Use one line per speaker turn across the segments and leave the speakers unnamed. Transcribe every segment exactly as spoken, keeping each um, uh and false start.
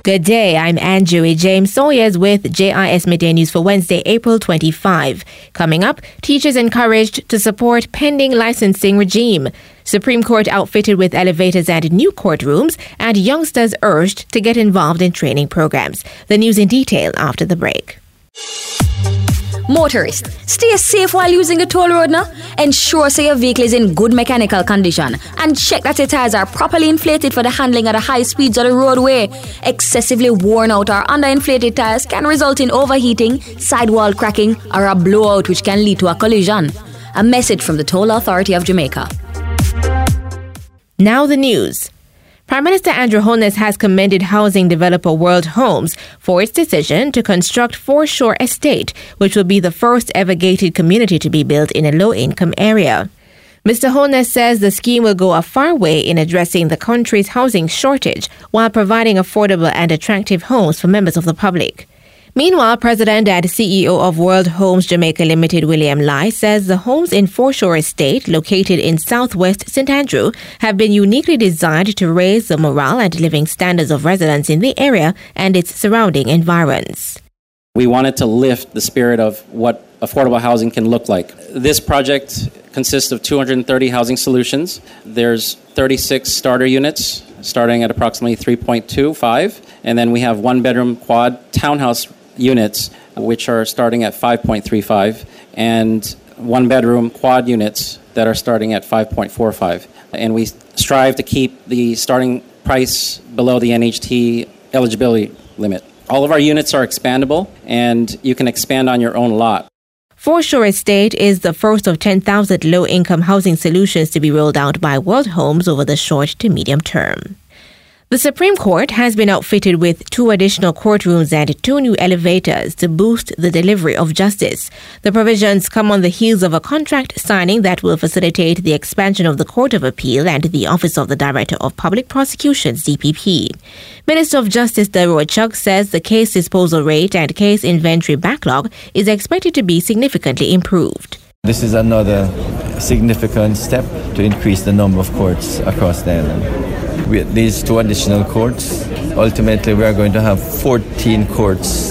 Good day, I'm Andrew James Sawyers with J I S Midday News for Wednesday, April twenty-fifth. Coming up, teachers encouraged to support pending licensing regime. Supreme Court outfitted with elevators and new courtrooms, and youngsters urged to get involved in training programs. The news in detail after the break.
Motorists, stay safe while using the toll road now. Ensure so your vehicle is in good mechanical condition and check that your tires are properly inflated for the handling at the high speeds of the roadway. Excessively worn out or underinflated tires can result in overheating, sidewall cracking, or a blowout which can lead to a collision. A message from the Toll Authority of Jamaica.
Now the news. Prime Minister Andrew Holness has commended housing developer World Homes for its decision to construct Foreshore Estate, which will be the first ever gated community to be built in a low-income area. Mister Holness says the scheme will go a far way in addressing the country's housing shortage while providing affordable and attractive homes for members of the public. Meanwhile, President and C E O of World Homes Jamaica Limited, William Lai, says the homes in Foreshore Estate, located in southwest Saint Andrew, have been uniquely designed to raise the morale and living standards of residents in the area and its surrounding environs.
We wanted to lift the spirit of what affordable housing can look like. This project consists of two hundred thirty housing solutions. There's thirty-six starter units, starting at approximately three point two five, and then we have one-bedroom quad townhouse units, which are starting at five point three five, and one-bedroom quad units that are starting at five point four five. And we strive to keep the starting price below the N H T eligibility limit. All of our units are expandable, and you can expand on your own lot.
Foreshore Estate is the first of ten thousand low-income housing solutions to be rolled out by World Homes over the short to medium term. The Supreme Court has been outfitted with two additional courtrooms and two new elevators to boost the delivery of justice. The provisions come on the heels of a contract signing that will facilitate the expansion of the Court of Appeal and the Office of the Director of Public Prosecutions, D P P. Minister of Justice Delroy Chuck says the case disposal rate and case inventory backlog is expected to be significantly improved.
This is another significant step to increase the number of courts across the island. With these two additional courts, ultimately we are going to have fourteen courts,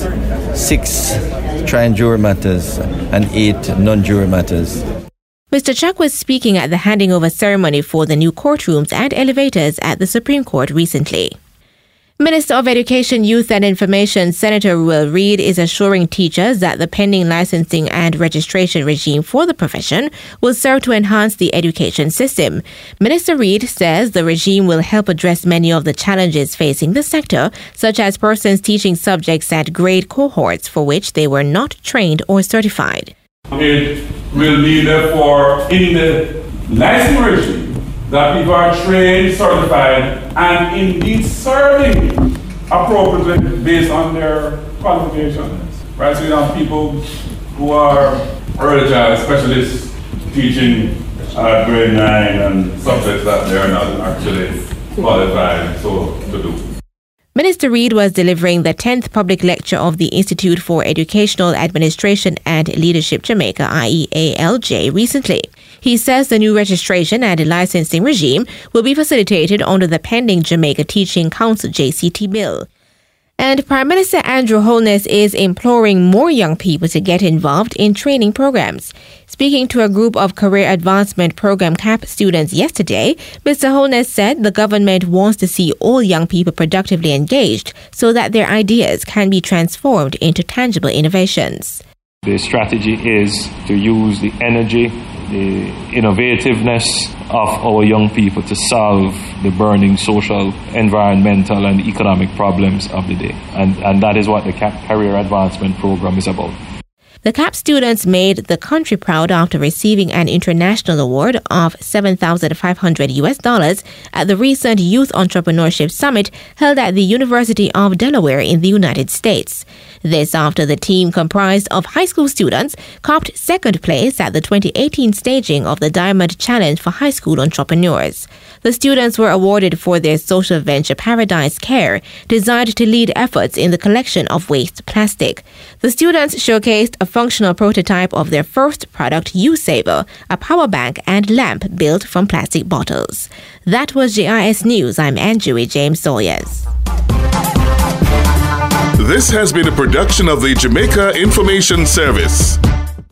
six trial-and-jury matters and eight non-jury matters.
Mister Chuck was speaking at the handing over ceremony for the new courtrooms and elevators at the Supreme Court recently. Minister of Education, Youth and Information, Senator Will Reid, is assuring teachers that the pending licensing and registration regime for the profession will serve to enhance the education system. Minister Reid says the regime will help address many of the challenges facing the sector, such as persons teaching subjects at grade cohorts for which they were not trained or certified.
It will be therefore in the licensing regime that people are trained, certified, and indeed serving appropriately based on their qualifications. Right, so you have people who are early child specialists teaching at grade nine and subjects that they are not actually qualified so to do.
Minister Reid was delivering the tenth public lecture of the Institute for Educational Administration and Leadership Jamaica, I E A L J, recently. He says the new registration and licensing regime will be facilitated under the pending Jamaica Teaching Council J C T bill. And Prime Minister Andrew Holness is imploring more young people to get involved in training programs. Speaking to a group of Career Advancement Program C A P students yesterday, Mister Holness said the government wants to see all young people productively engaged so that their ideas can be transformed into tangible innovations.
The strategy is to use the energy, the innovativeness of our young people to solve the burning social, environmental and economic problems of the day. And, and that is what the C A P Career Advancement Program is about.
The C A P students made the country proud after receiving an international award of seven thousand five hundred U S dollars at the recent Youth Entrepreneurship Summit held at the University of Delaware in the United States. This after the team, comprised of high school students, copped second place at the twenty eighteen staging of the Diamond Challenge for High School Entrepreneurs. The students were awarded for their social venture Paradise Care, designed to lead efforts in the collection of waste plastic. The students showcased a functional prototype of their first product, U-Saver, a power bank and lamp built from plastic bottles. That was J I S News. I'm Andrew James Sawyers.
This has been a production of the Jamaica Information Service.